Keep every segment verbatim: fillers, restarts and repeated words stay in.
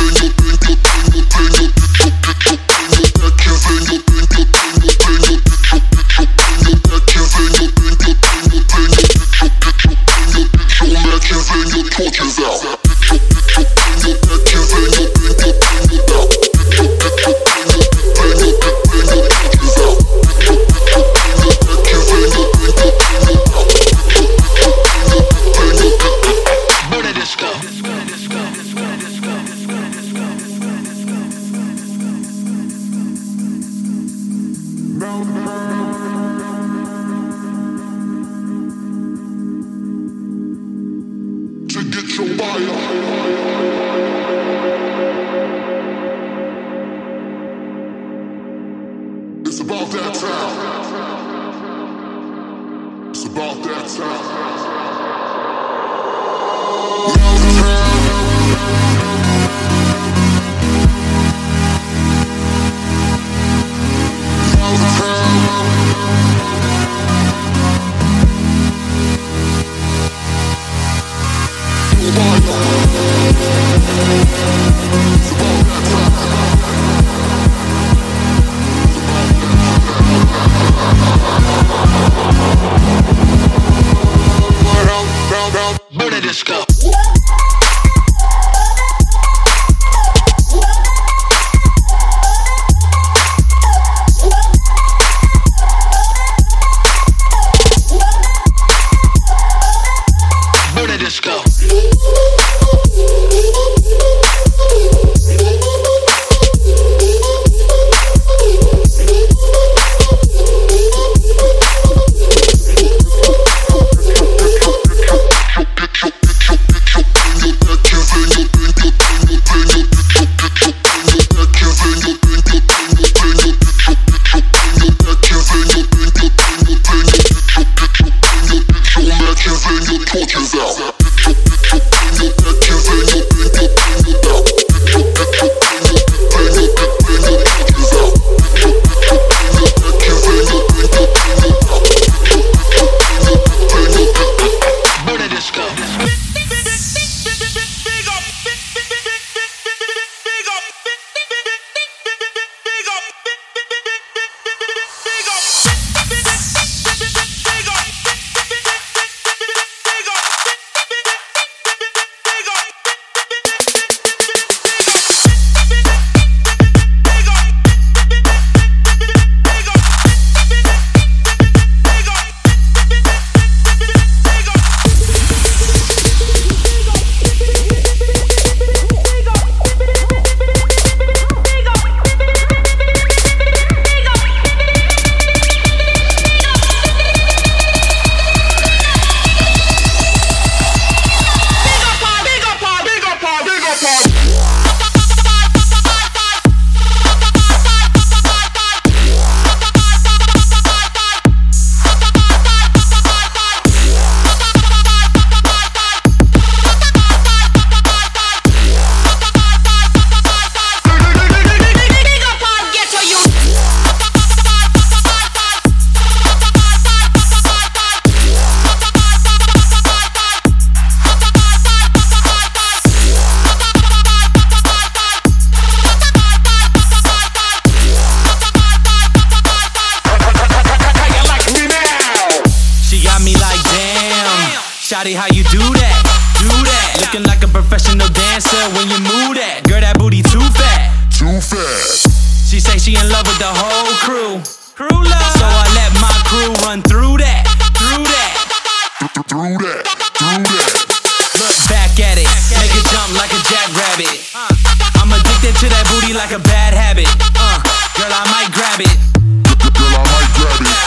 Shawty, how you do that? Do that. Looking like a professional dancer when you move that. Girl, that booty too fat. Too fat. She say she in love with the whole crew. Crew love. So I let my crew run through that. Through that. Through that. Through that. Look back at it. Make it jump like a jackrabbit. I'm addicted to that booty like a bad habit. Uh, girl, I might grab it. Girl, I might grab it.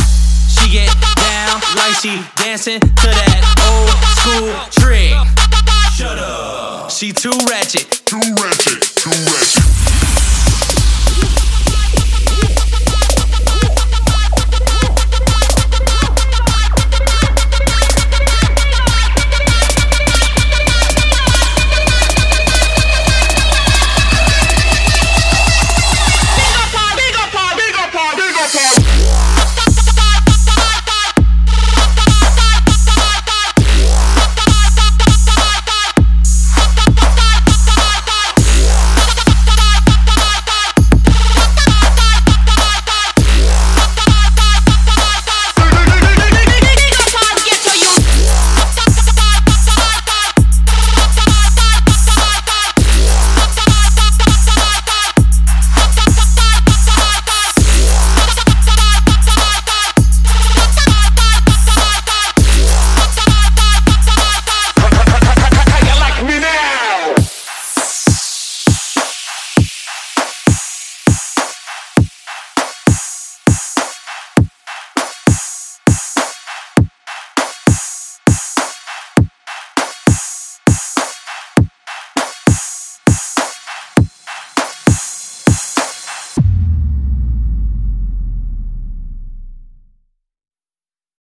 She get down like she dancing to that old school trick. Shut up. She too ratchet. Too ratchet. Too ratchet.